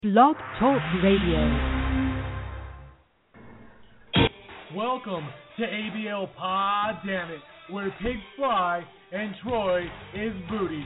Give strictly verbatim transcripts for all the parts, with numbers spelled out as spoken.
Blog Talk Radio. Welcome to A B L Pod Damn It, where pigs fly and Troy is booty.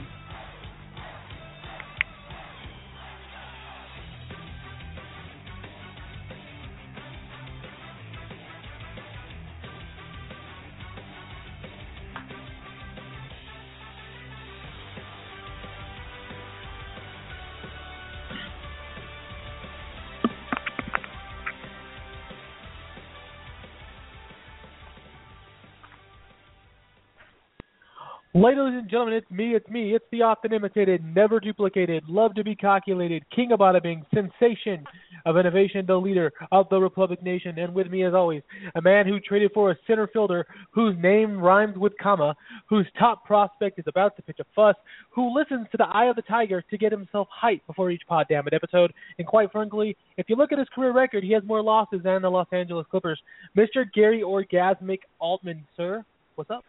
Ladies and gentlemen, it's me, it's me, it's the often imitated, never duplicated, love to be calculated, king of bada bing, sensation of innovation, the leader of the Republic Nation, and with me as always, a man who traded for a center fielder whose name rhymes with comma, whose top prospect is about to pitch a fuss, who listens to the eye of the tiger to get himself hyped before each pod damn it episode, and quite frankly, if you look at his career record, he has more losses than the Los Angeles Clippers. Mister Gary Orgasmic Altman, sir, what's up?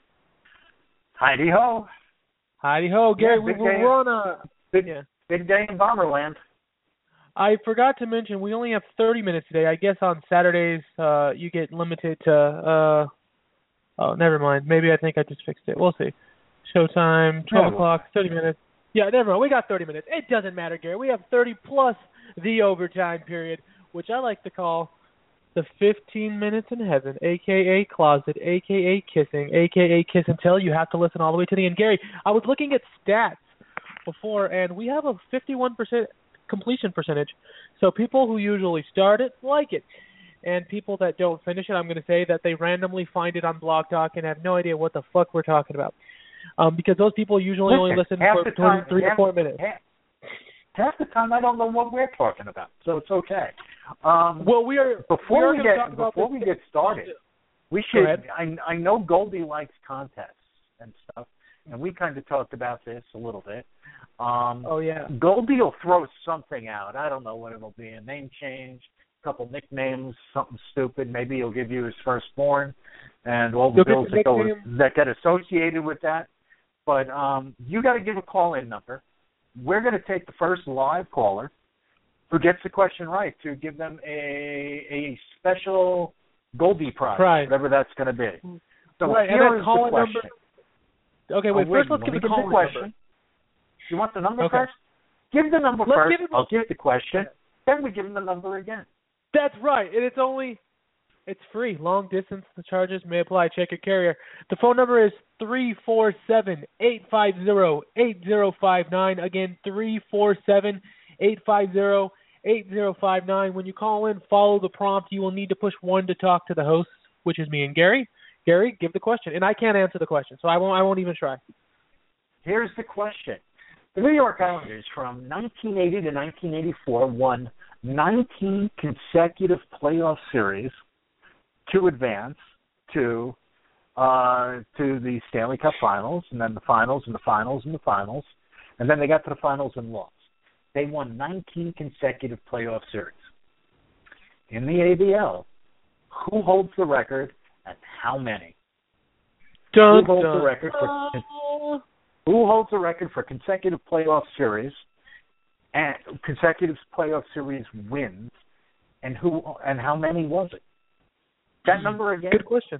Heidi ho. Heidi ho, Gary. Yeah, we, big we're day, on a big, yeah. big day in Bomberland. I forgot to mention we only have thirty minutes today. I guess on Saturdays uh, you get limited to. Uh, oh, never mind. Maybe I think I just fixed it. We'll see. Showtime, twelve o'clock, thirty minutes. Yeah, never mind. We got thirty minutes. It doesn't matter, Gary. We have thirty plus the overtime period, which I like to call the fifteen minutes in heaven, a k a closet, a k a kissing, a k a kiss and tell. You have to listen all the way to the end. Gary, I was looking at stats before, and we have a fifty-one percent completion percentage. So people who usually start it like it. And people that don't finish it, I'm going to say that they randomly find it on Blog Talk and have no idea what the fuck we're talking about. Um, because those people usually Listen, only listen half for the between time, three half, to four minutes. Half, half the time I don't know what we're talking about, so it's okay. Um, well, we are before we, we are get before we get started. We should. I I know Goldie likes contests and stuff, and we kind of talked about this a little bit. Um, oh yeah. Goldie will throw something out. I don't know what it'll be. A name change, a couple nicknames, something stupid. Maybe he'll give you his firstborn, and all the You'll bills that go that get associated with that. But um, you got to give a call-in number. We're going to take the first live caller who gets the question right to give them a a special Goldie prize, prize. whatever that's going to be. So right, here and is call the question. Number. Okay, wait, oh, first wait, let's give the call question. Number. You want the number okay. first? Give the number let's first. Give it, I'll give the question. Then we give them the number again. That's right, and it's only, it's free. Long distance charges may apply. Check your carrier. The phone number is three four seven, eight five zero, eight zero five nine. Again, three four seven, eight five zero, eight zero five nine. When you call in, follow the prompt. You will need to push one to talk to the host, which is me and Gary. Gary, give the question, and I can't answer the question, so I won't. I won't even try. Here's the question: the New York Islanders, from nineteen eighty to nineteen eighty-four, won nineteen consecutive playoff series to advance to uh, to the Stanley Cup Finals, and then the Finals, and the Finals, and the Finals, and then they got to the Finals and lost. They won nineteen consecutive playoff series. In the A B L, who holds the record and how many? Dun, who holds dun. the record for Who holds the record for consecutive playoff series and consecutive playoff series wins, and who and how many was it? That number again? Good question.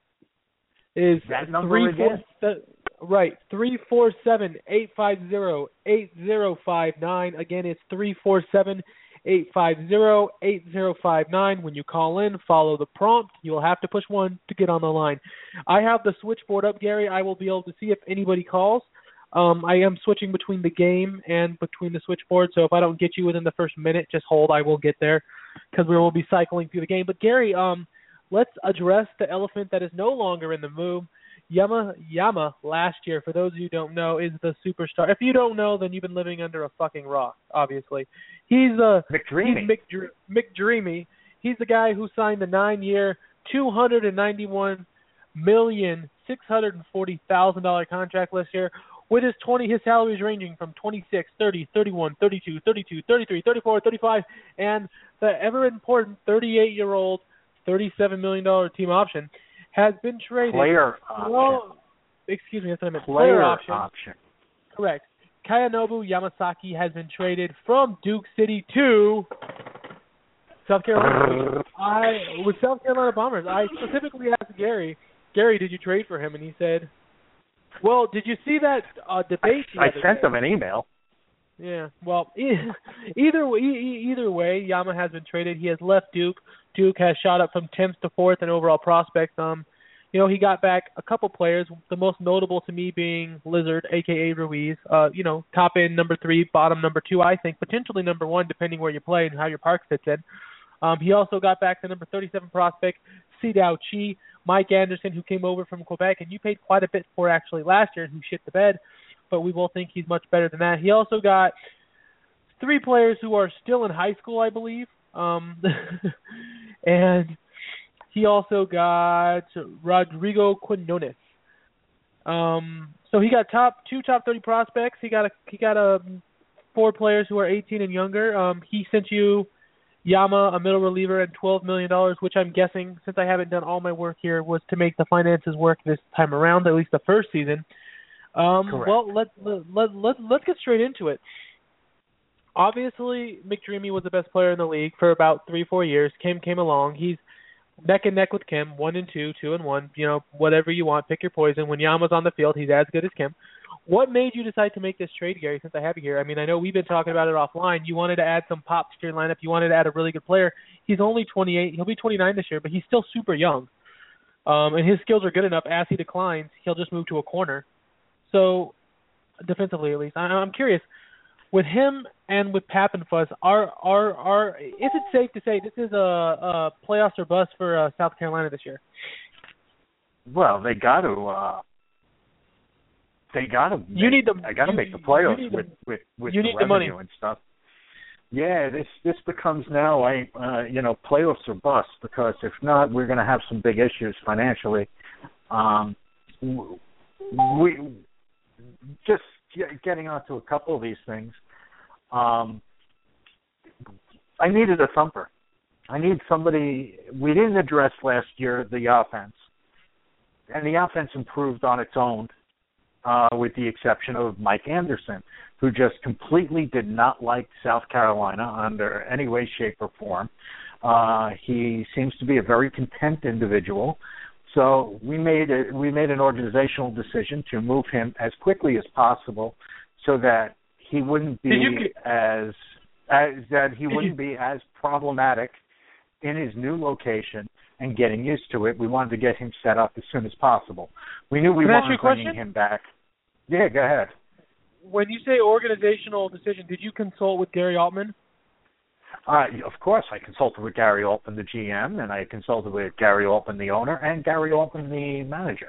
Is that number three, again? Four, right, three four seven eight five zero eight zero five nine. Again, it's three four seven eight five zero eight zero five nine. When you call in, follow the prompt. You will have to push one to get on the line. I have the switchboard up, Gary. I will be able to see if anybody calls. Um, I am switching between the game and between the switchboard, so if I don't get you within the first minute, just hold. I will get there because we will be cycling through the game. But, Gary, um, let's address the elephant that is no longer in the room. Yama Yama last year, for those of you who don't know, is the superstar. If you don't know, then you've been living under a fucking rock, obviously. He's uh, McDreamy. He's Mc, McDreamy. He's the guy who signed the nine-year, two hundred ninety-one million six hundred forty thousand dollars contract last year. With his twenty, his salary is ranging from twenty-six, thirty, thirty-one, thirty-two, thirty-two, thirty-three, thirty-four, thirty-five, and the ever-important thirty-eight-year-old, thirty-seven million dollars team option has been traded. Player option. Well, excuse me, that's what I meant. Player, Player option. option. Correct. Kayanobu Yamasaki has been traded from Duke City to South Carolina. I with South Carolina Bombers. I specifically asked Gary, Gary, did you trade for him? And he said, well, did you see that uh, debate? I, I sent day? him an email. Yeah, well, either way, either way, Yama has been traded. He has left Duke. Duke has shot up from tenth to fourth in overall prospects. Um, you know, he got back a couple players. The most notable to me being Lizard, aka Ruiz. Uh, you know, top end number three, bottom number two. I think potentially number one, depending where you play and how your park fits in. Um, he also got back the number thirty-seven prospect, Sidao Chi, Mike Anderson, who came over from Quebec, and you paid quite a bit for actually last year, and who shit the bed. But we both think he's much better than that. He also got three players who are still in high school, I believe. Um, and he also got Rodrigo Quinones. Um, so he got top two top thirty prospects. He got a he got a four players who are eighteen and younger. Um, he sent you Yama, a middle reliever, and twelve million dollars, which I'm guessing, since I haven't done all my work here, was to make the finances work this time around, at least the first season. Um, well, let, let, let, let's get straight into it. Obviously, McDreamy was the best player in the league for about three, four years. Kim came along. He's neck and neck with Kim, one and two, two and one. You know, whatever you want, pick your poison. When Yama's on the field, he's as good as Kim. What made you decide to make this trade, Gary, since I have you here? I mean, I know we've been talking about it offline. You wanted to add some pop to your lineup. You wanted to add a really good player. He's only twenty-eight. He'll be twenty-nine this year, but he's still super young. Um, and his skills are good enough. As he declines, he'll just move to a corner. So, defensively at least, I, I'm curious, with him and with Pappenfuss, are are are is it safe to say this is a, a playoffs or bust for uh, South Carolina this year? Well, they got to. Uh, they got to. You need the. I got to make the playoffs with with with you the need revenue the money and stuff. Yeah, this this becomes now, I uh, you know, playoffs or bust, because if not, we're going to have some big issues financially. Um, we. Just getting onto a couple of these things, um, I needed a thumper. I need somebody. We didn't address last year the offense, and the offense improved on its own, uh, with the exception of Mike Anderson, who just completely did not like South Carolina under any way, shape, or form. Uh, he seems to be a very content individual. So we made a, we made an organizational decision to move him as quickly as possible, so that he wouldn't be you, as, as that he wouldn't you, be as problematic in his new location and getting used to it. We wanted to get him set up as soon as possible. We knew we weren't bringing him back. Yeah, go ahead. When you say organizational decision, did you consult with Gary Altman? Uh, of course, I consulted with Gary Altman, the G M, and I consulted with Gary Altman, the owner, and Gary Altman, the manager.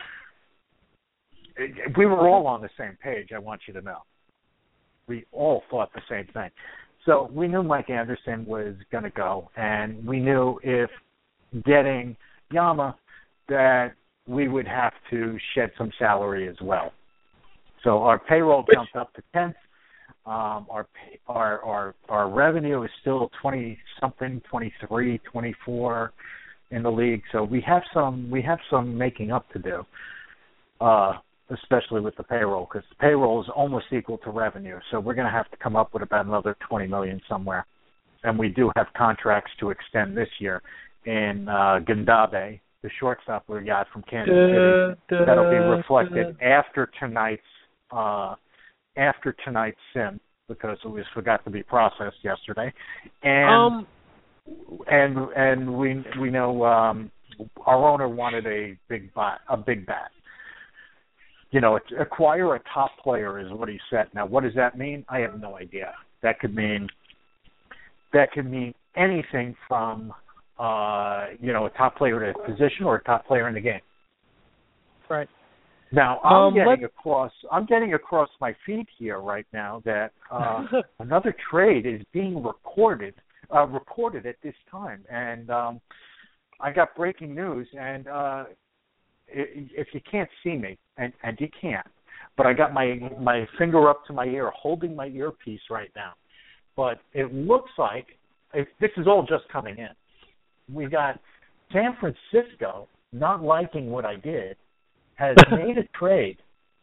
We were all on the same page, I want you to know. We all thought the same thing. So we knew Mike Anderson was going to go, and we knew if getting Yama that we would have to shed some salary as well. So our payroll Which, jumped up to tenth. Um, our our our our revenue is still twenty something, twenty-three, twenty-four in the league. So we have some we have some making up to do, uh, especially with the payroll, because the payroll is almost equal to revenue. So we're going to have to come up with about another twenty million somewhere, and we do have contracts to extend this year in uh, Gandabe, the shortstop we got from Kansas City. Da, That'll be reflected da. after tonight's. Uh, after tonight's sim, because it was forgot to be processed yesterday, and um, and and we we know um, our owner wanted a big bat, a big bat. You know, acquire a top player is what he said. Now, what does that mean? I have no idea. That could mean that could mean anything from uh, you know, a top player at a position or a top player in the game. Right. Now I'm um, getting across. I'm getting across my feed here right now that uh, another trade is being recorded, uh, recorded at this time, and um, I got breaking news. And uh, if you can't see me, and, and you can't, but I got my my finger up to my ear, holding my earpiece right now. But it looks like if this is all just coming in. We got San Francisco not liking what I did. Has made a trade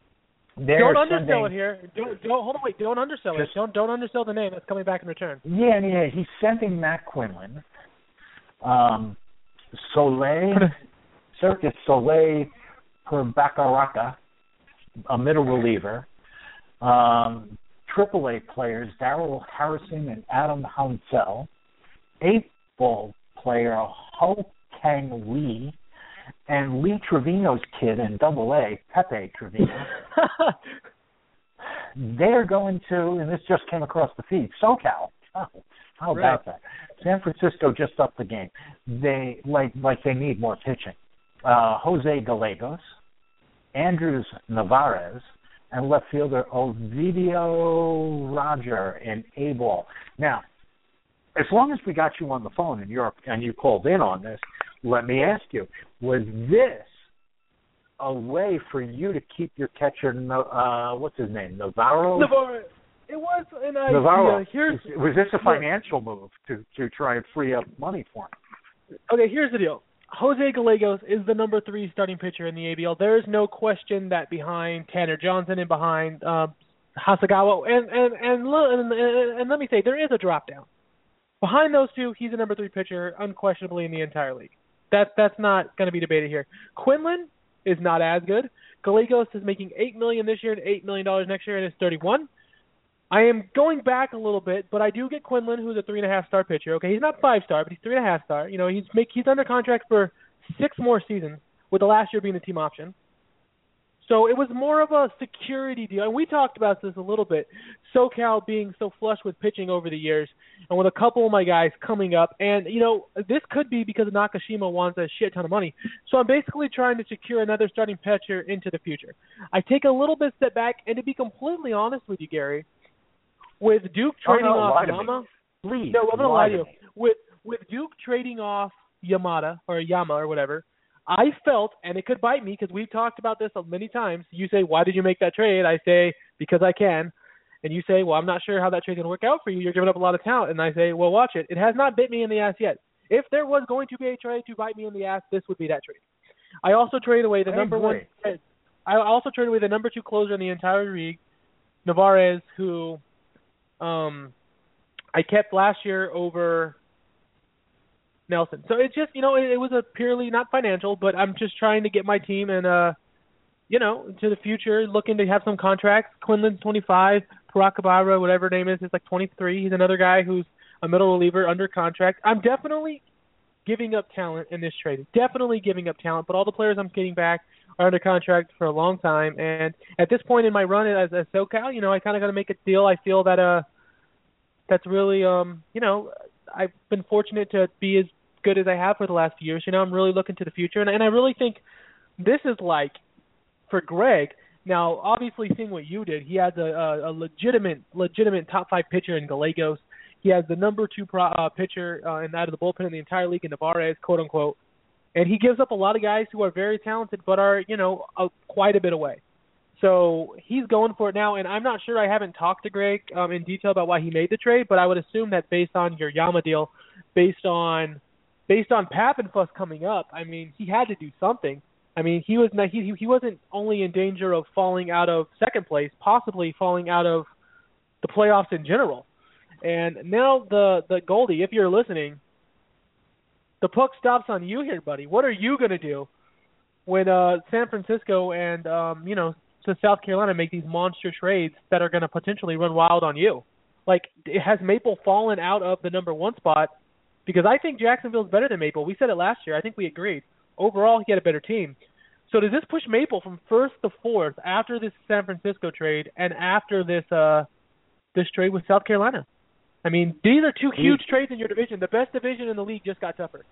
They're don't undersell sending, it here. Don't, don't hold on, wait. Don't undersell just, it. Don't don't undersell the name that's coming back in return. Yeah, yeah. He's sending Matt Quinlan, um, Soleil, Circus Soleil per Bacaraca, a middle reliever. Um, Triple A players Darrell Harrison and Adam Hounsell. Eight ball player Ho Kang Lee. And Lee Trevino's kid in Double A, Pepe Trevino. They're going to, and this just came across the feed, SoCal. Oh, how right. about that? San Francisco just upped the game. They like like they need more pitching. Uh, Jose Gallegos, Andrews Navarez, and left fielder Ovidio Roger in A ball. Now, as long as we got you on the phone and you're and you called in on this, let me ask you: was this a way for you to keep your catcher? Uh, what's his name? Navarro. Navarro. It was an idea. Navarro. Here's, was this a financial move to to try and free up money for him? Okay, here's the deal. Jose Gallegos is the number three starting pitcher in the A B L. There is no question that behind Tanner Johnson and behind uh, Hasegawa, and and and, and and and let me say, there is a drop down. Behind those two, he's the number three pitcher, unquestionably, in the entire league. That that's not going to be debated here. Quinlan is not as good. Gallegos is making eight million dollars this year and eight million dollars next year, and is thirty-one. I am going back a little bit, but I do get Quinlan, who's a three and a half star pitcher. Okay, he's not five star, but he's three and a half star. You know, he's make he's under contract for six more seasons, with the last year being the team option. So it was more of a security deal. And we talked about this a little bit. SoCal being so flush with pitching over the years, and with a couple of my guys coming up. And, you know, this could be because Nakashima wants a shit ton of money. So I'm basically trying to secure another starting pitcher into the future. I take a little bit step back, and to be completely honest with you, Gary, with Duke trading oh, no, off lie Yama. Please, no, I'm going to lie lie to you. With, with Duke trading off Yamada, or Yama, or whatever, I felt, and it could bite me because we've talked about this many times. You say, why did you make that trade? I say, because I can. And you say, well, I'm not sure how that trade's going to work out for you. You're giving up a lot of talent. And I say, well, watch it. It has not bit me in the ass yet. If there was going to be a trade to bite me in the ass, this would be that trade. I also traded away the I number agree. one. I also traded away the number two closer in the entire league, Navarez, who um, I kept last year over Nelson. So it's just, you know, it, it was a purely not financial, but I'm just trying to get my team and, uh, you know, to the future, looking to have some contracts. Quinlan's twenty-five, Parakabara, whatever her name is, is like twenty-three. He's another guy who's a middle reliever under contract. I'm definitely giving up talent in this trade. Definitely giving up talent, but all the players I'm getting back are under contract for a long time. And at this point in my run as a SoCal, you know, I kind of got to make a deal. I feel that uh, that's really, um, you know, I've been fortunate to be as good as I have for the last few years. You know, I'm really looking to the future, and, and I really think this is like, for Greg, now obviously seeing what you did, he has a, a, a legitimate, legitimate top five pitcher in Gallegos. He has the number two pro, uh, pitcher uh, in out of the bullpen in the entire league in Navarez, quote unquote, and he gives up a lot of guys who are very talented but are, you know, uh, quite a bit away. So he's going for it now, and I'm not sure. I haven't talked to Greg um, in detail about why he made the trade, but I would assume that based on your Yama deal, based on Based on Pappenfuss coming up, I mean, he had to do something. I mean, he was he he wasn't only in danger of falling out of second place, possibly falling out of the playoffs in general. And now the the Goldie, if you're listening, the puck stops on you here, buddy. What are you going to do when uh, San Francisco and um, you know, to South Carolina make these monster trades that are going to potentially run wild on you? Like, has Maple fallen out of the number one spot? Because I think Jacksonville's better than Maple. We said it last year. I think we agreed. Overall, he had a better team. So does this push Maple from first to fourth after this San Francisco trade and after this uh, this trade with South Carolina? I mean, these are two huge trades in your division. The best division in the league just got tougher.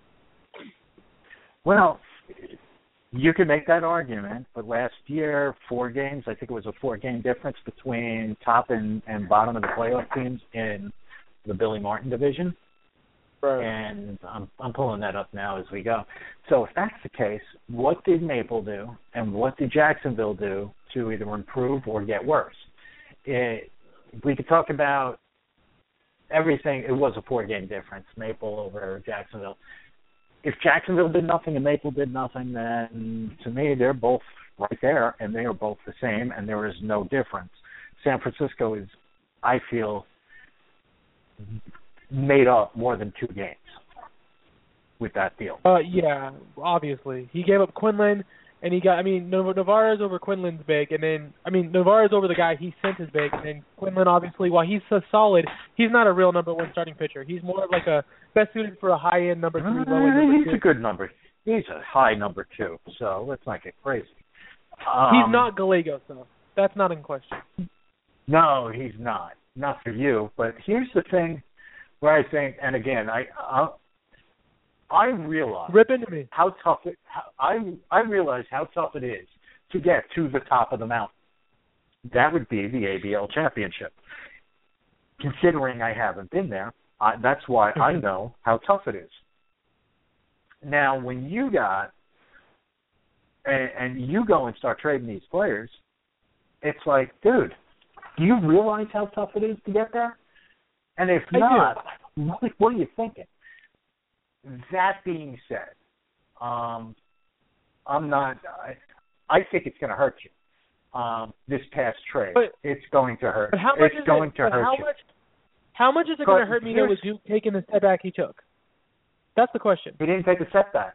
Well, you can make that argument, but last year, four games, I think it was a four-game difference between top and, and bottom of the playoff teams in the Billy Martin division. Right. And I'm I'm pulling that up now as we go. So if that's the case, what did Maple do and what did Jacksonville do to either improve or get worse? It, we could talk about everything. It was a four-game difference, Maple over Jacksonville. if Jacksonville did nothing and Maple did nothing, then to me they're both right there, and they are both the same, and there is no difference. San Francisco is, I feel, made up more than two games with that deal. Uh, yeah, obviously. He gave up Quinlan, and he got, I mean, Nav- Navarro's over Quinlan's big, and then, I mean, Navarro's over the guy he sent is big, and then Quinlan, obviously, while he's so solid, he's not a real number one starting pitcher. He's more of like a best suited for a high-end number three, Uh, low-end number he's two. a good number. He's a high number two, so let's not get crazy. Um, He's not Gallegos, though. That's not in question. No, he's not. Not for you. But here's the thing where I think, and again, I I, I realize Rip into me. how tough it. How, I I realize how tough it is to get to the top of the mountain. That would be the A B L championship. Considering I haven't been there, I, that's why I know how tough it is. Now, when you got and, and you go and start trading these players, it's like, dude, do you realize how tough it is to get there? And if I not, what, what are you thinking? That being said, um, I'm not. I, I think it's going to hurt you. Um, this past trade, but, it's going to hurt. But how much it's is going it, to but hurt how you. Much, how much is it But going to hurt me though with Duke taking the step back he took? That's the question. He didn't take a setback.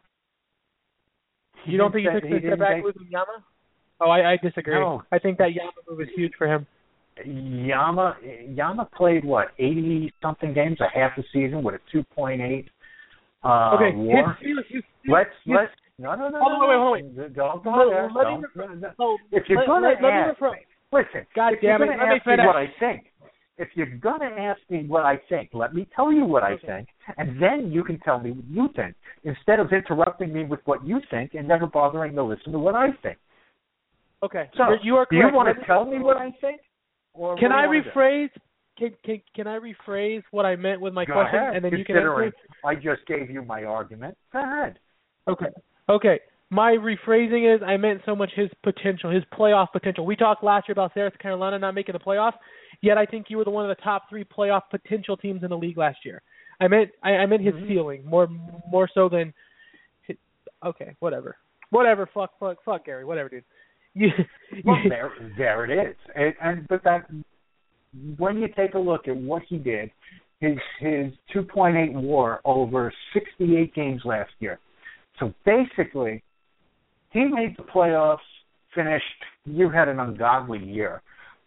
He You don't think didn't he say- took the step didn't back take- move in Yama? Oh, I, I disagree. No. I think that Yama move is huge for him. Yama Yama played what eighty something games, a half a season with a two point eight uh, okay, WAR. his, his, his, Let's his, let's no no no hold no, on, wait, hold no. Don't go Let- there. let me Don't- refer- no, no. oh, If you're let- gonna let- let me ask refer- me, listen. God if you're damn it, gonna let me ask me finish. what I think, if you're gonna ask me what I think, let me tell you what I Okay. think, and then you can tell me what you think, instead of interrupting me with what you think and never bothering to listen to what I think. Okay, So, You're- you are do you correct. want Let to me- tell me what I think? Or Can what do I you wanna do? rephrase? Can, can can I rephrase what I meant with my Go question, ahead, and then you can answer? considering it? I just gave you my argument. Go ahead. Okay. Okay. My rephrasing is I meant so much his potential, his playoff potential. We talked last year about South Carolina not making the playoffs, yet I think you were the one of the top three playoff potential teams in the league last year. I meant I, I meant his Mm-hmm. ceiling more more so than. His, okay, whatever, whatever. Fuck, fuck, fuck, Gary. Whatever, dude. You, Well, there, there it is. And, and but that when you take a look at what he did, his his two point eight WAR over sixty-eight games last year. So basically, he made the playoffs. Finished. You had an ungodly year.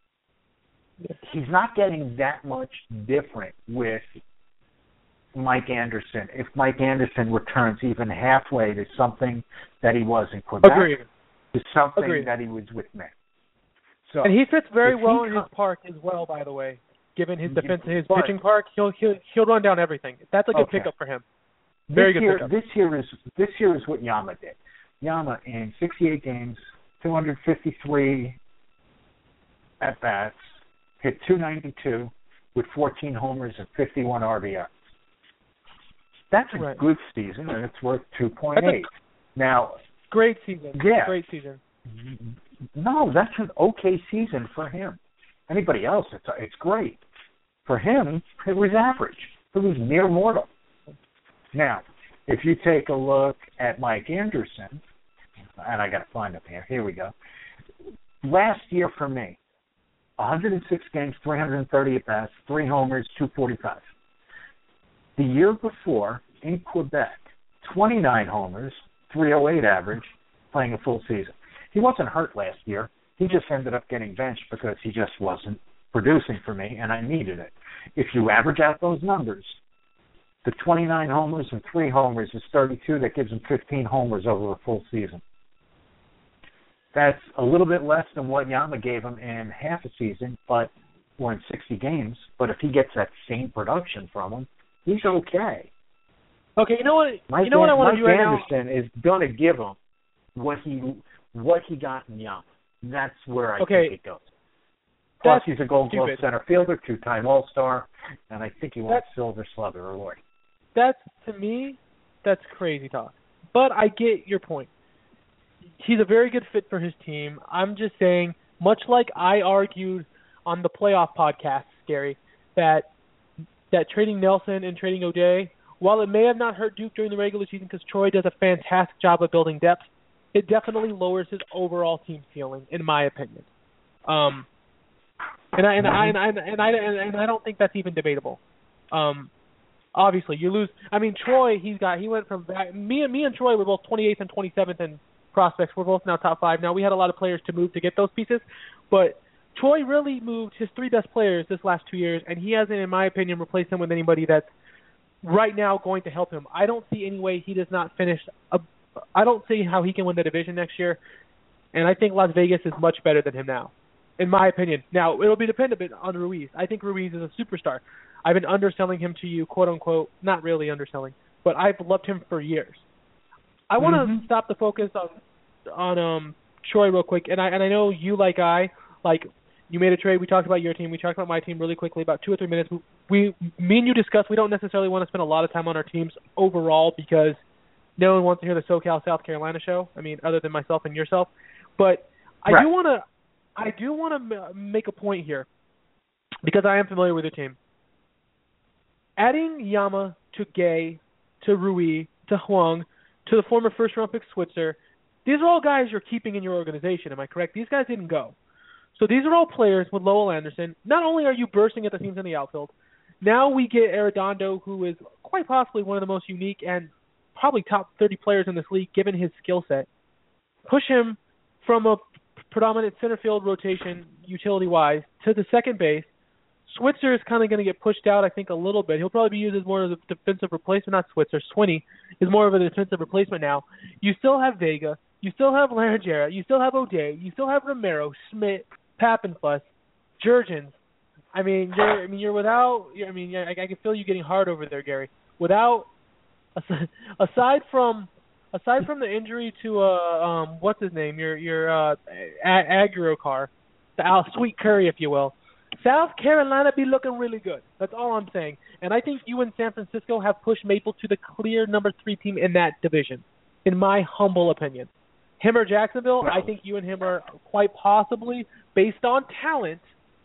He's not getting that much different with Mike Anderson. If Mike Anderson returns even halfway to something that he was in Quebec, Agreed. to something Agreed. that he was with me. So, And he fits very if well he in com- his park as well. By the way, given his Yeah, defense, his but- pitching park, he'll he'll he'll run down everything. That's a good Okay. pickup for him. Very this good year, pickup. this year is this year is what Yama did. Yama in sixty-eight games, two hundred fifty-three at bats, hit two ninety-two with fourteen homers and fifty-one R B Is. That's a Right. good season, and it's worth two point eight. Now, Great season. Yeah. Great season. no, that's an okay season for him. Anybody else, it's it's great. For him, it was average. It was near mortal. Now, if you take a look at Mike Anderson, and I got to find him here. Here we go. Last year for me, one hundred six games, three hundred thirty at bats, three homers, two forty-five. The year before, in Quebec, twenty-nine homers, three oh eight average, playing a full season. He wasn't hurt last year. He just ended up getting benched because he just wasn't producing for me, and I needed it. If you average out those numbers, the twenty-nine homers and three homers is thirty-two. That gives him fifteen homers over a full season. That's a little bit less than what Yama gave him in half a season, but or in sixty games. But if he gets that same production from him, he's okay. Okay, you know what? Mike, you know what I want to do Mike right now. Anderson is going to give him what he what he got in Yama. That's where I Okay. think it goes. Plus, That's he's a Gold Glove stupid. center fielder, two-time All-Star, and I think he won That's- Silver Slugger award. That's to me, that's crazy talk. But I get your point. He's a very good fit for his team. I'm just saying, much like I argued on the playoff podcast, Gary, that that trading Nelson and trading O'Day while it may have not hurt Duke during the regular season because Troy does a fantastic job of building depth, it definitely lowers his overall team ceiling, in my opinion. Um, and I and I and I and I and I don't think that's even debatable. Um, obviously, you lose. I mean, Troy, he's got he went from back, me and me and Troy were both twenty-eighth and twenty-seventh in prospects. We're both now top five. Now we had a lot of players to move to get those pieces, but Troy really moved his three best players this last two years, and he hasn't, in my opinion, replaced them with anybody that's right now going to help him. I don't see any way he does not finish. A, I don't see how he can win the division next year, and I think Las Vegas is much better than him now, in my opinion. Now, it'll be dependent on Ruiz. I think Ruiz is a superstar. I've been underselling him to you, quote-unquote, not really underselling, but I've loved him for years. I want to mm-hmm. stop the focus on on um, Troy real quick, and I and I know you, like I, like you made a trade. We talked about your team. We talked about my team really quickly, about two or three minutes. We, me and you discussed we don't necessarily want to spend a lot of time on our teams overall because no one wants to hear the SoCal South Carolina show. I mean, other than myself and yourself. But I right. do want to, I do want to make a point here because I am familiar with your team. Adding Yama to Gay, to Rui, to Huang, to the former first-round pick Switzer, these are all guys you're keeping in your organization. Am I correct? These guys didn't go. So these are all players with Lowell Anderson. Not only are you bursting at the seams in the outfield, now we get Arredondo, who is quite possibly one of the most unique and probably top thirty players in this league, given his skill set. Push him from a predominant center field rotation, utility-wise, to the second base. Switzer is kind of going to get pushed out, I think, a little bit. He'll probably be used as more of a defensive replacement. Not Switzer. Swinney is more of a defensive replacement now. You still have Vega. You still have Larragera. You still have O'Day. You still have Romero, Schmidt, Pappenfuss, Jurgens. I mean, you're, I mean, you're without. You're, I mean, I, I can feel you getting hard over there, Gary. Without, aside from, aside from the injury to uh, um, what's his name, your your uh, Aguero car, the Al Sweet Curry, if you will. South Carolina be looking really good. That's all I'm saying. And I think you and San Francisco have pushed Maple to the clear number three team in that division, in my humble opinion. Him or Jacksonville, I think you and him are quite possibly, based on talent,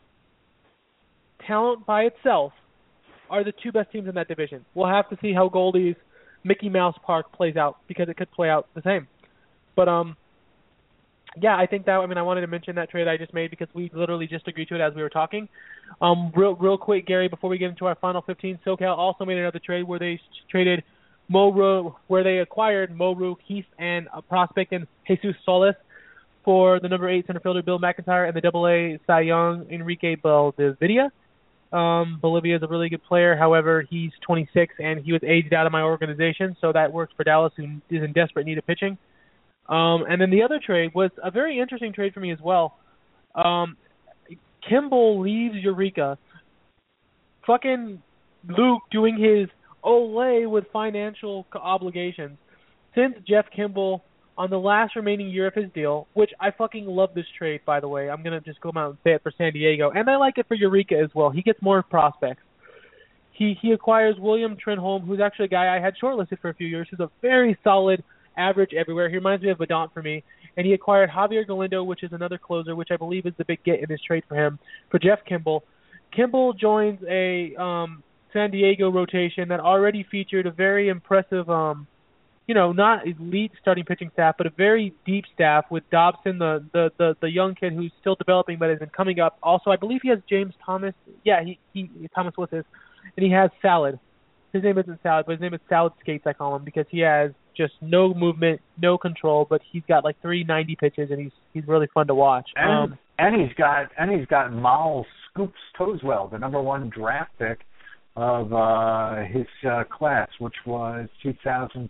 talent by itself, are the two best teams in that division. We'll have to see how Goldie's Mickey Mouse Park plays out, because it could play out the same. But, um, yeah, I think that, I mean, I wanted to mention that trade I just made because we literally just agreed to it as we were talking. Um, real, real quick, Gary, before we get into our final fifteen, SoCal also made another trade where they traded Mo, where they acquired Mo, Heath, and a prospect in Jesus Solis for the number eight center fielder Bill McIntyre and the double A Cy Young Enrique Valdivia. Um, Bolivia is a really good player. However, he's twenty-six and he was aged out of my organization, so that works for Dallas, who is in desperate need of pitching. Um, and then the other trade was a very interesting trade for me as well. Um, Kimball leaves Eureka. Fucking Luke doing his Olay with financial obligations. Since Jeff Kimball on the last remaining year of his deal, which I fucking love this trade, by the way. I'm going to just go out and say it for San Diego. And I like it for Eureka as well. He gets more prospects. He he acquires William Trenholm, who's actually a guy I had shortlisted for a few years, who's a very solid average everywhere. He reminds me of Vedant for me. And he acquired Javier Galindo, which is another closer, which I believe is the big get in this trade for him, for Jeff Kimball. Kimball joins a um, San Diego rotation that already featured a very impressive, um, you know, not elite starting pitching staff, but a very deep staff with Dobson, the, the, the, the young kid who's still developing but has been coming up. Also, I believe he has James Thomas. Yeah, he, he Thomas Willis is. And he has Salad. His name isn't Salad, but his name is Salad Skates, I call him, because he has just no movement, no control, but he's got like three ninety pitches, and he's he's really fun to watch. And, um, and he's got and he's got Miles Scoops Toswell, the number one draft pick of uh, his uh, class, which was two thousand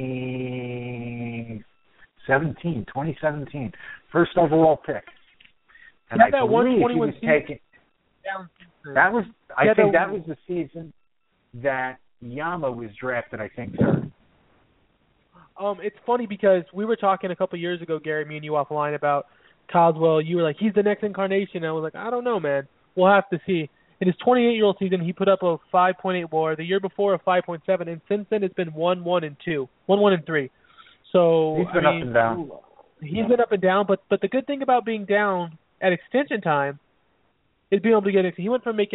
seventeen, twenty seventeen, first overall pick. And I that believe he was season. taking. That was I yeah, think that, that was the season that Yama was drafted. I think, sir. Um, it's funny because we were talking a couple of years ago, Gary, me and you offline about Coswell. You were like, he's the next incarnation. And I was like, I don't know, man. We'll have to see. In his twenty-eight-year-old season, he put up a five point eight WAR. The year before, a five point seven. And since then, it's been one, one, and two. one, one, and three. So, he's been I up mean, and down. He's been up and down. But, but the good thing about being down at extension time is being able to get it. He went from making like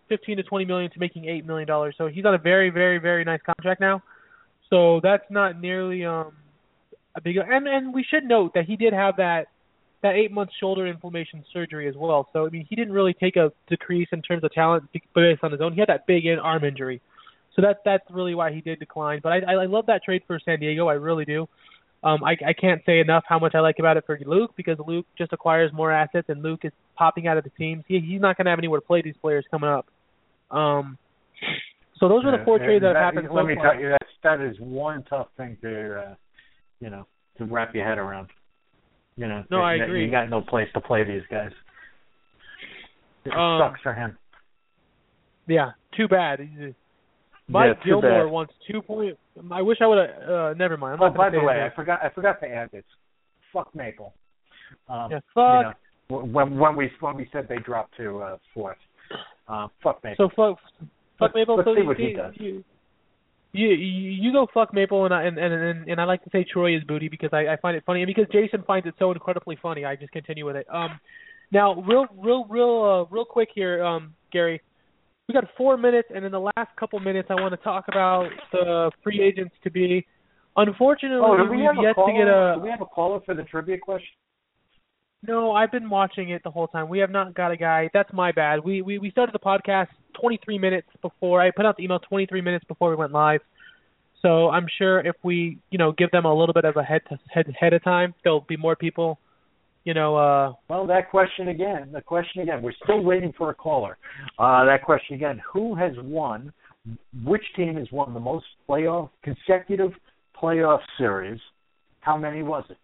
fifteen to twenty million to making eight million dollars. So he's on a very, very, very nice contract now. So that's not nearly um a big. And and we should note that he did have that that eight month shoulder inflammation surgery as well. So I mean, he didn't really take a decrease in terms of talent based on his own. He had that big in arm injury. So that that's really why he did decline. But I I love that trade for San Diego. I really do. Um, I I can't say enough how much I like about it for Luke, because Luke just acquires more assets and Luke is popping out of the teams. He he's not going to have anywhere to play these players coming up. Um, so those are the four yeah, trades that, that have happened. Let so me far. tell you, that that is one tough thing to uh, you know to wrap your head around. You know, no, I that, agree. You got no place to play these guys. It um, sucks for him. Yeah, too bad. Mike yeah, Gilmore bad. wants two point. I wish I would have. Uh, never mind. I'm Oh, not by gonna the say way, anything. I forgot. I forgot to add this. Fuck Maple. Um, Yeah, you fuck. know, when when we when we said they dropped to uh, fourth. Uh, fuck Maple. So fuck, fuck let's, Maple. Let's so see you, what he you, does. You, you you go fuck Maple, and I and and and, and I like to say Troy is booty because I, I find it funny, and because Jason finds it so incredibly funny. I just continue with it. Um, now real real real uh, real quick here, um, Gary. We got four minutes, and in the last couple minutes, I want to talk about the free agents to be. Unfortunately, Oh, do we we've have a yet caller? to get a. Do we have a caller for the trivia question? No, I've been watching it the whole time. We have not got a guy. That's my bad. We we we started the podcast twenty-three minutes before. I put out the email twenty-three minutes before we went live. So I'm sure if we, you know, give them a little bit of a head to, head head of time, there'll be more people. You know. Uh, Well, that question again. The question again. We're still waiting for a caller. Uh, that question again. Who has won? Which team has won the most playoff consecutive playoff series? How many was it?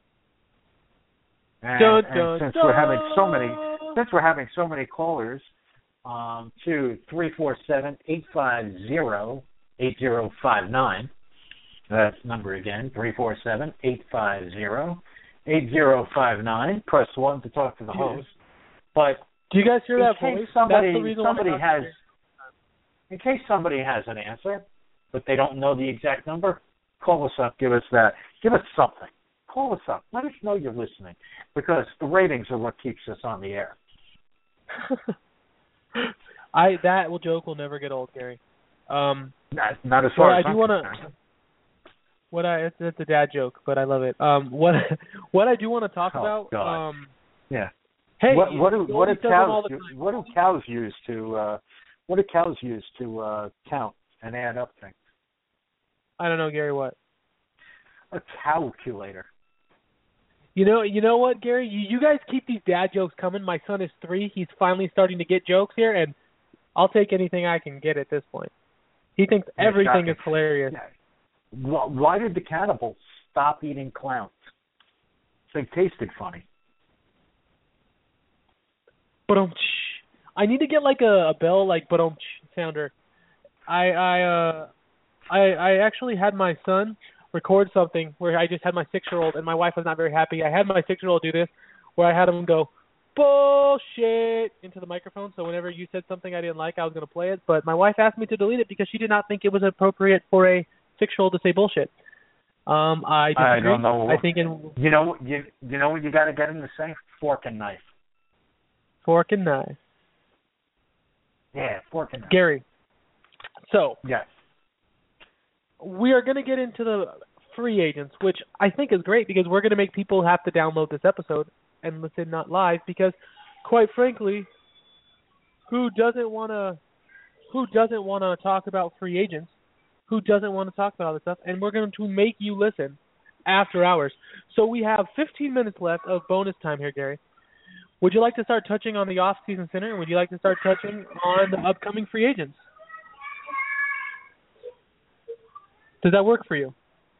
And, dun, and dun, since dun. we're having so many, since we're having so many callers, um, to three four seven eight five zero eight zero five nine. That's number again, three four seven eight five zero eight zero five nine. Press one to talk to the host. But do you guys hear in that case voice? somebody That's the reason somebody why I'm has, here. in case somebody has an answer, but they don't know the exact number, call us up. Give us that. Give us something. Call us up. Let us know you're listening, because the ratings are what keeps us on the air. I that will joke will never get old, Gary. Um, Not, not as but far I as do I'm want to. concerned. What I it's, it's a dad joke, but I love it. Um, what what I do want to talk Oh, about. God. Um, Yeah. hey, what what do Goldie what do says them cows all the do, time. what do cows use to uh, what do cows use to uh, count and add up things? I don't know, Gary. What? A calculator. You know, you know what, Gary? You, you guys keep these dad jokes coming. My son is three. He's finally starting to get jokes here, and I'll take anything I can get at this point. He thinks Yeah, everything shocking. is hilarious. Yeah. Why, why did the cannibals stop eating clowns? They tasted funny. But um, I need to get like a, a bell, like but um sounder. I I uh I I actually had my son record something where I just had my six-year-old, and my wife was not very happy. I had my six-year-old do this, where I had him go, bullshit, into the microphone, so whenever you said something I didn't like, I was going to play it, but my wife asked me to delete it because she did not think it was appropriate for a six-year-old to say bullshit. Um, I disagree. I don't know. I think in You know, you you know what you got to get in the same fork and knife. fork and knife. Yeah, fork and knife. Gary, so Yes. we are going to get into the free agents, which I think is great because we're going to make people have to download this episode and listen not live because, quite frankly, who doesn't want to who doesn't want to talk about free agents? Who doesn't want to talk about all this stuff? And we're going to make you listen after hours. So we have fifteen minutes left of bonus time here, Gary. Would you like to start touching on the off-season center? Or would you like to start touching on the upcoming free agents? Does that work for you?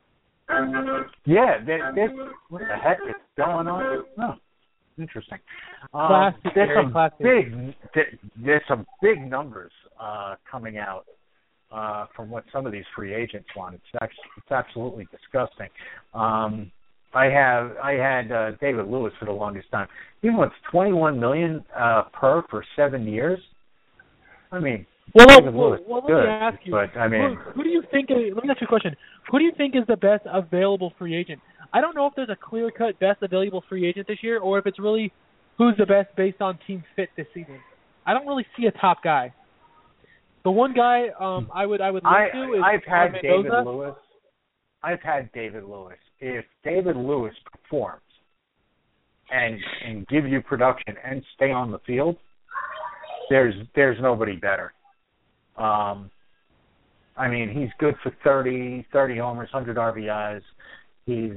Yeah, there, there's, what the heck is going on? Oh, interesting. Um, Classic, there's very some classic. big, there- there's some big numbers uh, coming out uh, from what some of these free agents want. It's actually, it's absolutely disgusting. Um, I have, I had uh, David Lewis for the longest time. He wants twenty-one million uh, per for seven years. I mean, Well, David well, Lewis well, is let me good, ask you. but I mean, who, who do you think? Let me ask you a question. Who do you think is the best available free agent? I don't know if there's a clear-cut best available free agent this year, or if it's really who's the best based on team fit this season. I don't really see a top guy. The one guy um, I would I would look I, to is I've had Juan David Mendoza. Lewis. I've had David Lewis. If David Lewis performs and and give you production and stay on the field, there's there's nobody better. Um, I mean, he's good for thirty, thirty homers, one hundred R B Is. He's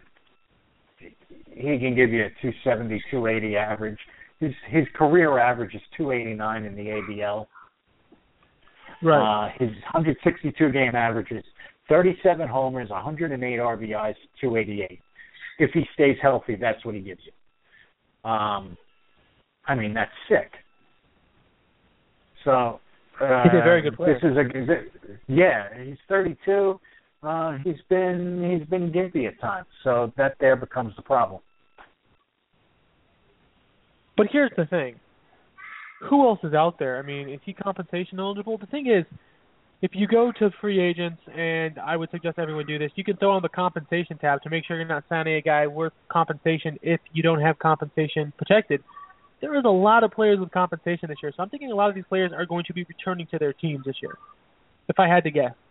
he can give you a two seventy, two eighty average. His his career average is two eighty-nine in the A B L. Right. Uh, his one sixty-two game average is thirty-seven homers, one hundred eight R B Is, two eighty-eight. If he stays healthy, that's what he gives you. Um, I mean, that's sick. So uh, he's a very good player. This is a yeah. He's thirty-two. Uh, he's been he's been gimpy at times, so that there becomes the problem. But here's the thing. Who else is out there? I mean, is he compensation eligible? The thing is, if you go to free agents, and I would suggest everyone do this, you can throw on the compensation tab to make sure you're not signing a guy worth compensation if you don't have compensation protected. There is a lot of players with compensation this year, so I'm thinking a lot of these players are going to be returning to their teams this year, if I had to guess.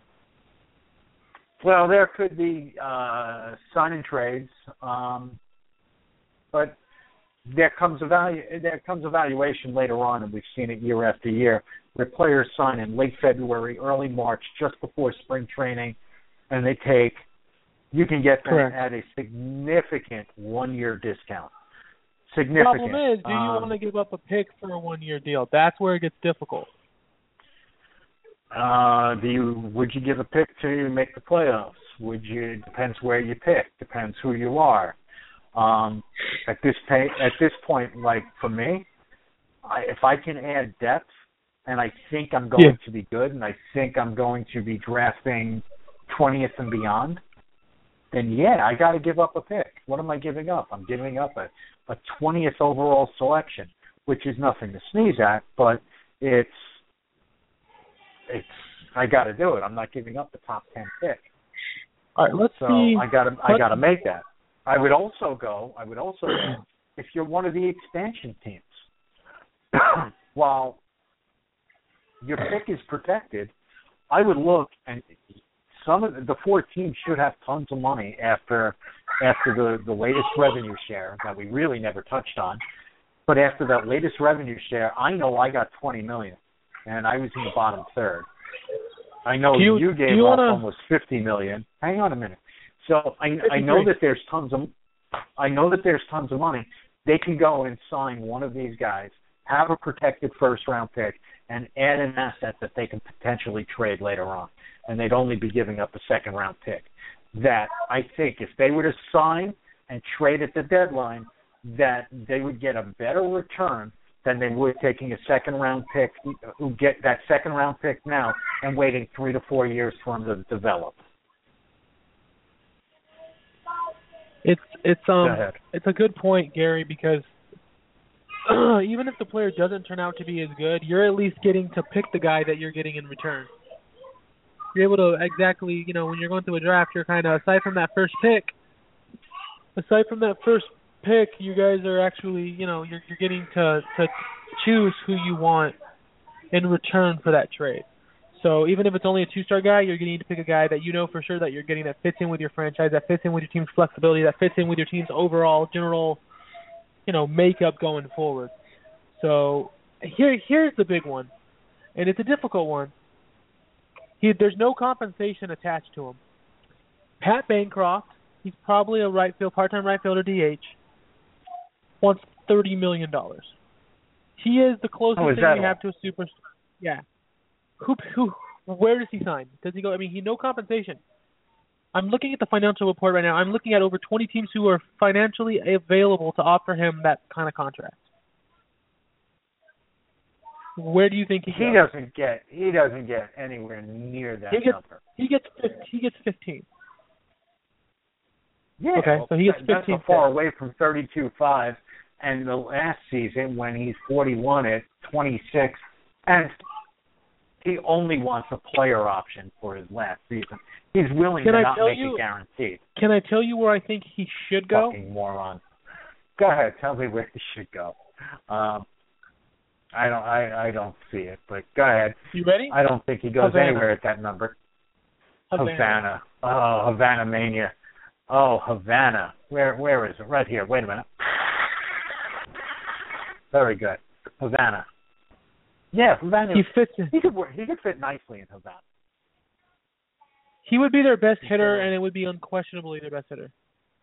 Well, there could be uh, sign and trades, um, but there comes a value, there comes evaluation later on, and we've seen it year after year, where players sign in late February, early March, just before spring training, and they take, you can get them Correct. at a significant one-year discount. Significant. The problem is, do you um, want to give up a pick for a one-year deal? That's where it gets difficult. Uh, do you, would you give a pick to make the playoffs? Would you, depends where you pick, depends who you are. Um, at this pay, at this point, like for me, I, if I can add depth, and I think I'm going yeah. to be good, and I think I'm going to be drafting twentieth and beyond, then yeah, I got to give up a pick. What am I giving up? I'm giving up a, a twentieth overall selection, which is nothing to sneeze at, but it's it's I got to do it. I'm not giving up the top ten pick. All right, let's so see. I got to I got to make that. I would also go, I would also go, if you're one of the expansion teams, while your pick is protected, I would look, and some of the, the four teams should have tons of money after after the, the latest revenue share that we really never touched on. But after that latest revenue share, I know I got twenty million dollars, and I was in the bottom third. I know you, you gave you up wanna... almost fifty million dollars. Hang on a minute. So I, I know that there's tons of I know that there's tons of money. They can go and sign one of these guys, have a protected first round pick, and add an asset that they can potentially trade later on. And they'd only be giving up a second round pick. That I think if they were to sign and trade at the deadline, that they would get a better return than they would taking a second round pick, who get that second round pick now and waiting three to four years for them to develop. It's it's um Go ahead. It's a good point, Gary, because uh, even if the player doesn't turn out to be as good, you're at least getting to pick the guy that you're getting in return. You're able to exactly, you know, when you're going through a draft, you're kind of, aside from that first pick, aside from that first pick, you guys are actually, you know, you're you're getting to to choose who you want in return for that trade. So even if it's only a two-star guy, you're getting to pick a guy that you know for sure that you're getting that fits in with your franchise, that fits in with your team's flexibility, that fits in with your team's overall general, you know, makeup going forward. So here, here's the big one, and it's a difficult one. He, there's no compensation attached to him. Pat Bancroft, he's probably a right field, part-time right fielder D H, wants thirty million dollars. He is the closest oh, is thing that we all? have to a superstar. Yeah. Who, who, where does he sign? Does he go? I mean, he no compensation. I'm looking at the financial report right now. I'm looking at over twenty teams who are financially available to offer him that kind of contract. Where do you think he He goes? doesn't get he doesn't get anywhere near that He gets number. he gets he gets fifteen. Yeah, Okay, well, so he gets that- fifteen. That's so far away from thirty-two five, and the last season when he's forty-one at twenty-six, and he only wants a player option for his last season. He's willing Can to I not tell make you- it guaranteed. Can I tell you where I think he should go? Fucking moron. Go ahead, tell me where he should go. Um, I don't. I, I don't see it. But go ahead. You ready? I don't think he goes Havana. anywhere at that number. Havana. Havana. Oh, Havana Mania. Oh, Havana. Where Where is it? Right here. Wait a minute. Very good. Havana. Yeah, Havana. He fits. He could work. He could fit nicely in Havana. He would be their best hitter, and it would be unquestionably their best hitter.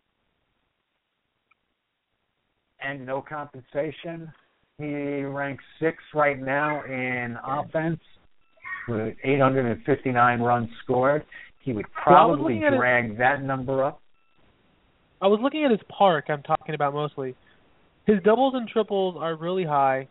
And no compensation. He ranks sixth right now in offense with eight hundred fifty-nine runs scored. He would probably well, drag his, that number up. I was looking at his park, I'm talking about mostly. His doubles and triples are really high.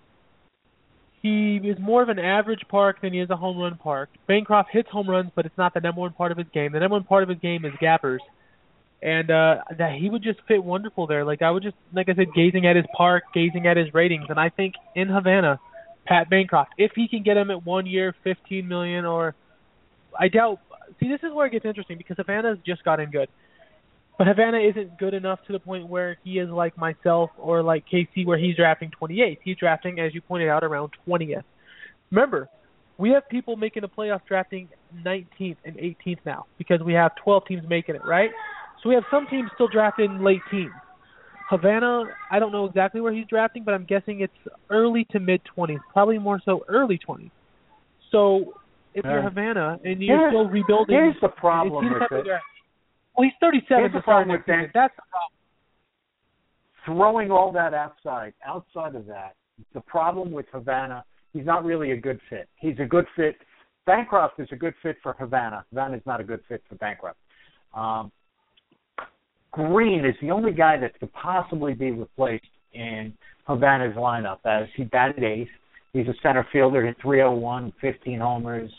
He is more of an average park than he is a home run park. Bancroft hits home runs, but it's not the number one part of his game. The number one part of his game is gappers. And uh, that he would just fit wonderful there. Like I would just, like I said, gazing at his park, gazing at his ratings, and I think in Havana, Pat Bancroft, if he can get him at one year, fifteen million, or I doubt. See, this is where it gets interesting because Havana's just gotten good, but Havana isn't good enough to the point where he is like myself or like K C, where he's drafting twenty-eighth. He's drafting, as you pointed out, around twentieth. Remember, we have people making the playoff drafting nineteenth and eighteenth now because we have twelve teams making it, right? So we have some teams still drafting late teams. Havana, I don't know exactly where he's drafting, but I'm guessing it's early to mid-twenties, probably more so early twenties. So if you're Uh, Havana and you're here's, still rebuilding, here's the problem he's with it. draft. Well, he's thirty-seven Here's the to start problem with next season. that. That's the problem. Throwing all that outside, outside of that, the problem with Havana, he's not really a good fit. He's a good fit. Bancroft is a good fit for Havana. Havana's not a good fit for Bancroft. Um, Green is the only guy that could possibly be replaced in Havana's lineup, as he batted eighth. He's a center fielder, hit three oh one, fifteen homers.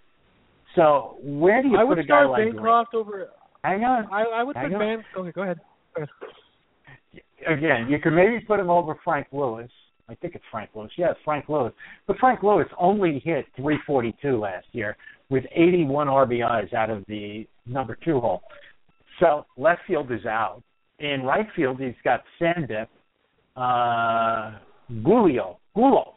So where do you I put would a guy start like Bancroft over. Hang on. I, I would Hang put on. Bancroft. Okay, go ahead. Go ahead. Again, you could maybe put him over Frank Lewis. I think it's Frank Lewis. Yeah, it's Frank Lewis. But Frank Lewis only hit three forty-two last year with eighty-one R B Is out of the number two hole. So left field is out. In right field, he's got Sandip, uh, Gulio, Gulo,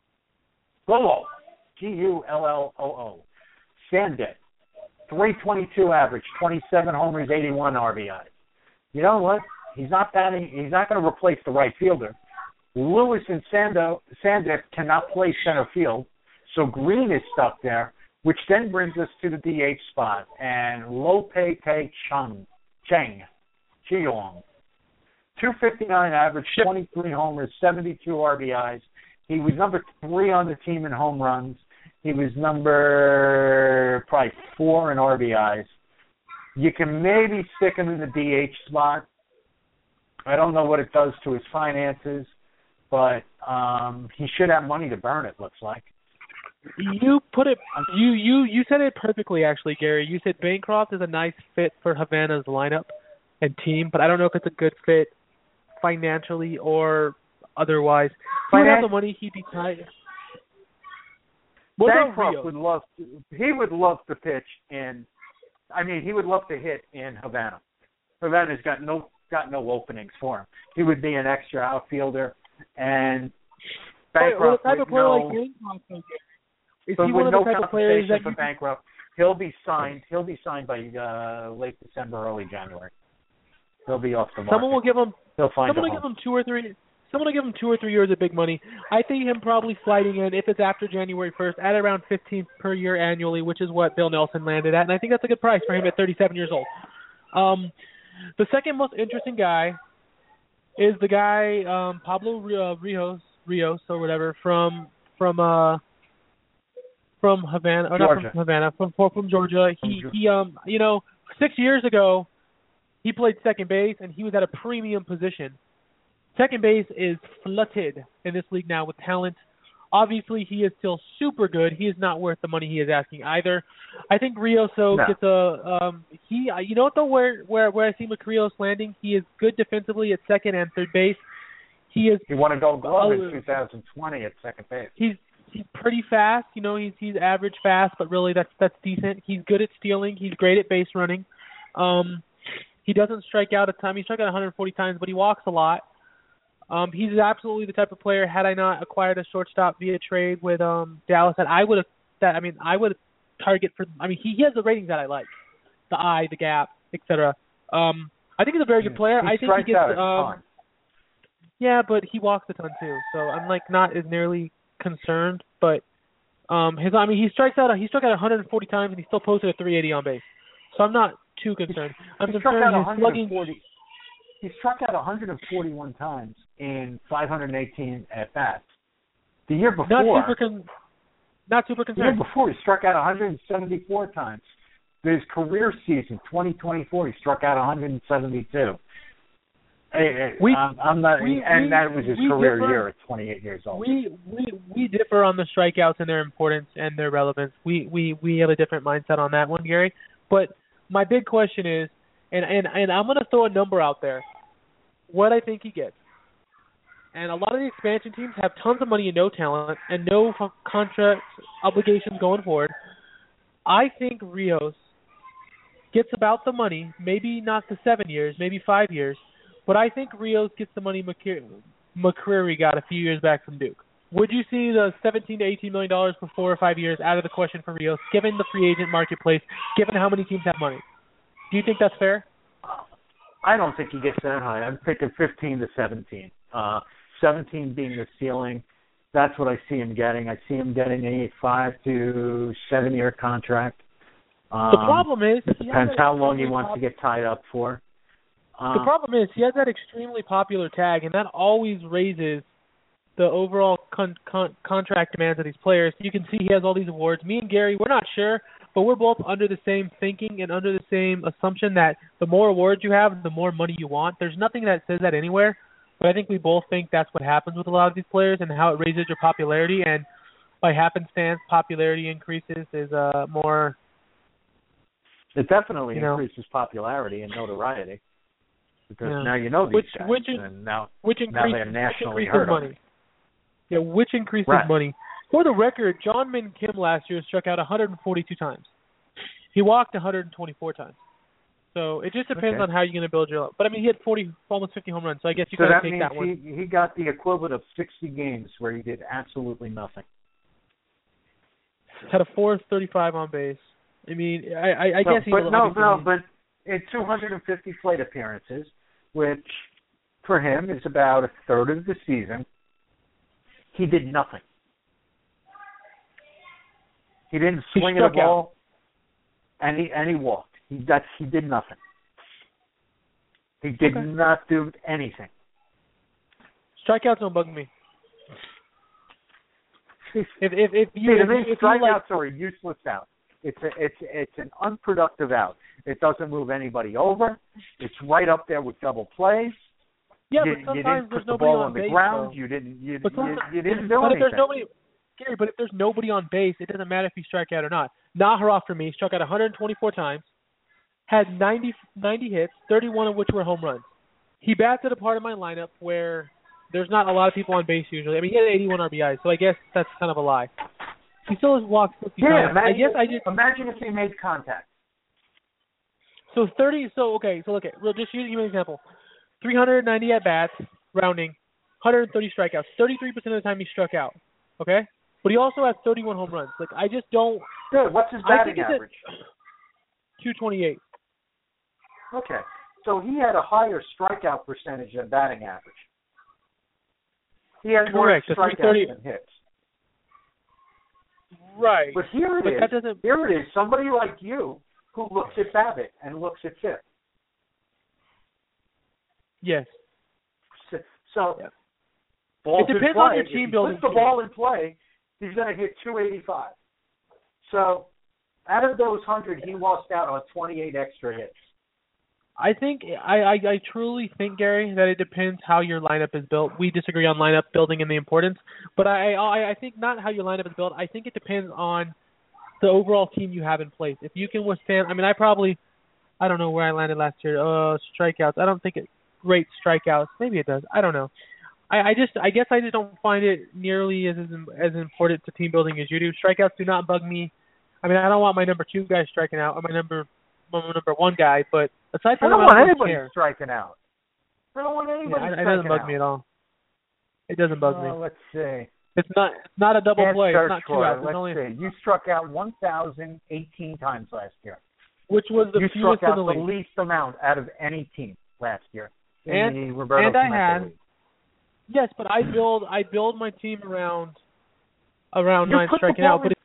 Gulo, G U L L O O, Sandip, three twenty-two average, twenty-seven homers, eighty-one R B Is. You know what? He's not batting. He's not going to replace the right fielder. Lewis and Sando, Sandip cannot play center field, so Green is stuck there, which then brings us to the D H spot. And Lope Te Chung, Cheng, Chiong, two fifty-nine average, twenty-three homers, seventy-two R B Is. He was number three on the team in home runs. He was number probably four in R B Is. You can maybe stick him in the D H spot. I don't know what it does to his finances, but um, he should have money to burn, it looks like. You put it. You you you said it perfectly, actually, Gary. You said Bancroft is a nice fit for Havana's lineup and team, but I don't know if it's a good fit financially or otherwise. If he would have the money, he'd be tight. What about Bancroft Rio? would love. To, he would love to pitch in. I mean, he would love to hit in Havana. Havana's got no got no openings for him. He would be an extra outfielder, and Bancroft well, the type with of player no. like Bancroft, though, Is But he with one of no the type of players that compensation for you, Bancroft, he'll be signed. He'll be signed by uh, late December, early January. He'll be off the market. someone will give him He'll find someone a will home. give him two or three someone will give him two or three years of big money. I think him probably sliding in, if it's after January first, at around fifteen per year annually, which is what Bill Nelson landed at, and I think that's a good price for him at thirty-seven years old. Um, the second most interesting guy is the guy um, Pablo uh, Rios Rios or whatever from from uh from Havana or Georgia. not from Havana from from Georgia. He From he um you know six years ago he played second base and he was at a premium position. Second base is flooded in this league now with talent. Obviously, he is still super good. He is not worth the money he is asking either. I think Rios No. gets a um he you know what though where where where I see Rios landing, he is good defensively at second and third base. He is He won a Gold Glove Oh, in two thousand twenty at second base. he's he's pretty fast. You know, he's he's average fast, but really that's that's decent. He's good at stealing. He's great at base running. Um, he doesn't strike out a ton. He struck out one hundred forty times, but he walks a lot. Um, he's absolutely the type of player. Had I not acquired a shortstop via trade with um, Dallas, that I would have. That I mean, I would target for. I mean, he, he has the ratings that I like, the eye, the gap, et cetera. Um, I think he's a very good player. He I think he gets. out a Um, ton. yeah, but he walks a ton too, so I'm like not as nearly concerned. But um, his. I mean, he strikes out. He struck out one hundred forty times, and he still posted a three eighty on base. So I'm not too concerned. I'm he struck concerned out his slugging. one hundred forty. He struck out one hundred forty-one times in five hundred eighteen at bats. The year before, Not super con- Not super the year concerned. before, he struck out one hundred seventy-four times. His career season, twenty twenty-four, he struck out one hundred seventy-two. Hey, We, I'm, I'm not, we, and we, that was his we career differ, year at twenty-eight years old. We we we differ on the strikeouts and their importance and their relevance. We we we have a different mindset on that one, Gary. But my big question is, and and and I'm going to throw a number out there, what I think he gets. And a lot of the expansion teams have tons of money and no talent and no contract obligations going forward. I think Rios gets about the money, maybe not the seven years, maybe five years, but I think Rios gets the money McCreary got a few years back from Duke. Would you see the seventeen to eighteen million dollars for four or five years out of the question for Rios, given the free agent marketplace, given how many teams have money? Do you think that's fair? I don't think he gets that high. I'm thinking fifteen to seventeen. Uh, seventeen being the ceiling. That's what I see him getting. I see him getting a five to seven year contract. Um, the problem is, it depends how long he wants to get tied up for. Um, the problem is he has that extremely popular tag, and that always raises the overall con- con- contract demands of these players. You can see he has all these awards. Me and Gary, we're not sure, but we're both under the same thinking and under the same assumption that the more awards you have, the more money you want. There's nothing that says that anywhere, but I think we both think that's what happens with a lot of these players and how it raises your popularity. And by happenstance, popularity increases is uh, more. It definitely you know, increases popularity and notoriety because yeah. now you know these which, guys, which is, and now which now increases, they're nationally which increases heard of. money. Yeah, which increases Right. money. For the record, John Min Kim last year struck out one hundred forty-two times. He walked one hundred twenty-four times. So it just depends Okay. on how you're going to build your. But I mean, he had forty, almost fifty home runs. So I guess you So got to that take means that one. he he got the equivalent of sixty games where he did absolutely nothing. Had a four thirty-five on base. I mean, I I, I So, guess he's but no, obviously- no, but in two hundred fifty plate appearances, which for him is about a third of the season, he did nothing. He didn't He swing at a struck out. ball, and he and he walked. He that's he did nothing. He did Okay. not do anything. Strikeouts don't bug me. See, If if if you, See, if, to me, you- if you like, strikeouts are a useless out. It's a, it's it's an unproductive out. It doesn't move anybody over. It's right up there with double plays. yeah, you, but you sometimes didn't there's put the nobody ball on on the base. ground. though. You didn't you, But, you, sometimes- you didn't do but if anything. there's nobody, Gary, but if there's nobody on base, it doesn't matter if you strike out or not. Nahara for me struck out one hundred twenty-four times, had ninety, ninety hits, thirty-one of which were home runs. He bats at a part of my lineup where there's not a lot of people on base usually. I mean, he had eighty-one R B Is, so I guess that's kind of a lie. He still has walked fifty Yeah, times. imagine, I guess I just imagine if he made contact. so thirty. So okay, so look at we'll just use you an example. three hundred ninety at bats, rounding, one hundred thirty strikeouts. thirty-three percent of the time he struck out. Okay, but he also has thirty-one home runs. Like I just don't. Good. What's his I batting think it's average? two twenty-eight. Okay, so he had a higher strikeout percentage than batting average. He had more Correct, the three thirty strikeouts than hits. Right. But here it But is. that doesn't. Here it is. Somebody like you who looks at BABIP and looks at FIP. Yes. So, so Yeah. balls It depends in play, on your if team he building puts the too. ball in play, he's going to hit two eighty-five. So out of those one hundred, he lost out on twenty-eight extra hits. I think I, I I truly think, Gary, that it depends how your lineup is built. We disagree on lineup building and the importance, but I I, I think not how your lineup is built. I think it depends on the overall team you have in place. If you can withstand, I mean, I probably I don't know where I landed last year. Uh, strikeouts. I don't think it great strikeouts. Maybe it does. I don't know. I, I just I guess I just don't find it nearly as as, as important to team building as you do. Strikeouts do not bug me. I mean, I don't want my number two guy striking out or my number my number one guy, but aside I from don't that, want I don't anybody care. striking out. I don't want anybody Yeah, it striking doesn't bug out. me at all. It doesn't bug me. Uh, let's see. It's not it's not a double Chance play. It's not two Troy. outs. It's Let's only, see. You struck out one thousand eighteen times last year. which was the you fewest struck out in the the league. least amount out of any team last year. In And- the Roberto and I Clemente had- League. Yes, but I build I build my team around around You nine put the striking ball out. But